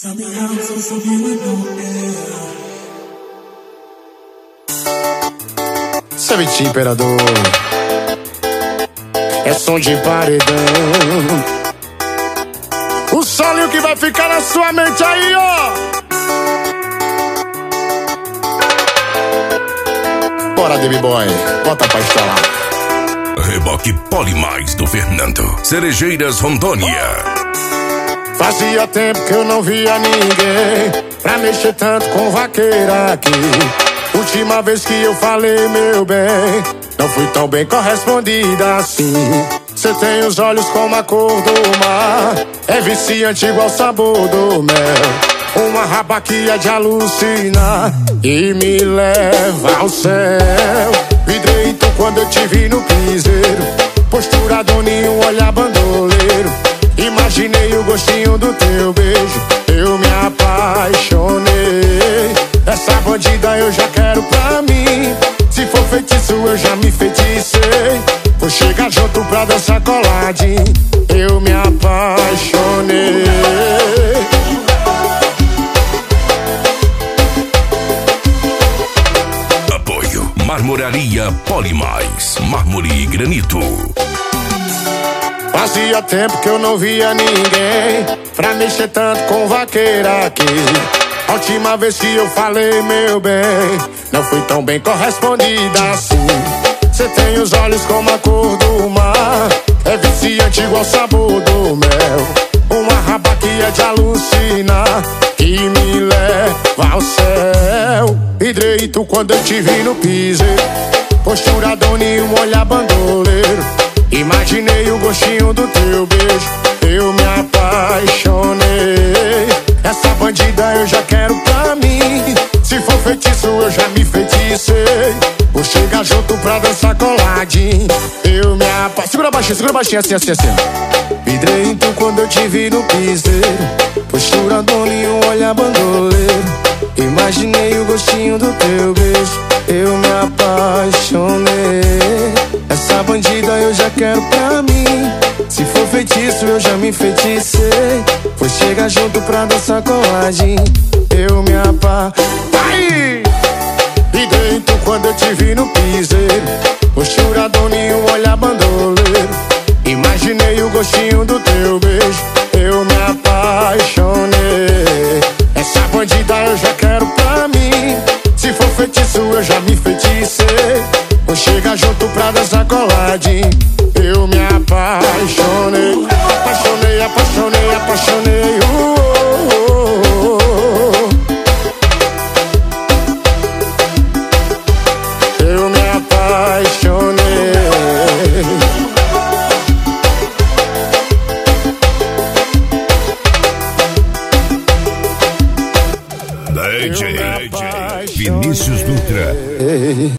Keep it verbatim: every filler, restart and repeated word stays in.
Savage Imperador, é som de paredão. O solinho que vai ficar na sua mente aí, ó. Bora, Baby Boy, bota pra instalar. Reboque Polimais do Fernando, Cerejeiras, Rondônia. Fazia tempo que eu não via ninguém pra mexer tanto com vaqueira aqui. Última vez que eu falei, meu bem, não fui tão bem correspondida assim. Cê tem os olhos como a cor do mar, é viciante igual o sabor do mel. Uma raba que é de alucinar e me leva ao céu. Vidreito quando eu te vi no piseiro, postura doninho, olhar bandoleiro. Imaginei o gostinho do teu beijo, eu me apaixonei. Essa bandida eu já quero pra mim, se for feitiço eu já me feticei. Vou chegar junto pra dançar coladinho, eu me apaixonei. Apoio Marmoraria Polimais, mármore e granito. Fazia tempo que eu não via ninguém pra mexer tanto com vaqueira aqui. A última vez que eu falei, meu bem, não fui tão bem correspondida assim. Cê tem os olhos como a cor do mar, é viciante igual o sabor do mel. Uma raba que é de alucinar, que me leva ao céu. Vidreito quando eu te vi no piseiro, postura doninho, olhar bandoleiro. Imaginei o gostinho do teu beijo, eu me apaixonei. Essa bandida eu já quero pra mim, se for feitiço eu já me feticei. Vou chegar junto pra dançar coladinho, eu me apaixonei. Segura baixinho, segura baixinho, assim, assim, assim. Vidreito quando eu te vi no piseiro, postura doninho, olhar bandoleiro. Imaginei o gostinho do teu beijo, eu me apaixonei. Essa bandida eu já quero pra mim, se for feitiço eu já me feticei. Vou chegar junto pra dançar coladinho, eu me apaixonei. E dentro quando eu te vi no piseiro, postura doninho, olhar bandoleiro. Imaginei o gostinho do teu beijo, eu me apaixonei. Essa bandida eu já quero pra mim, se for feitiço eu já me feticei. Vou chegar junto pra dançar coladinho, eu me apaixonei. Apaixonei, apaixonei, apaixonei, uh, uh, uh, uh. Eu me apaixonei. D J Vinícius Dutra.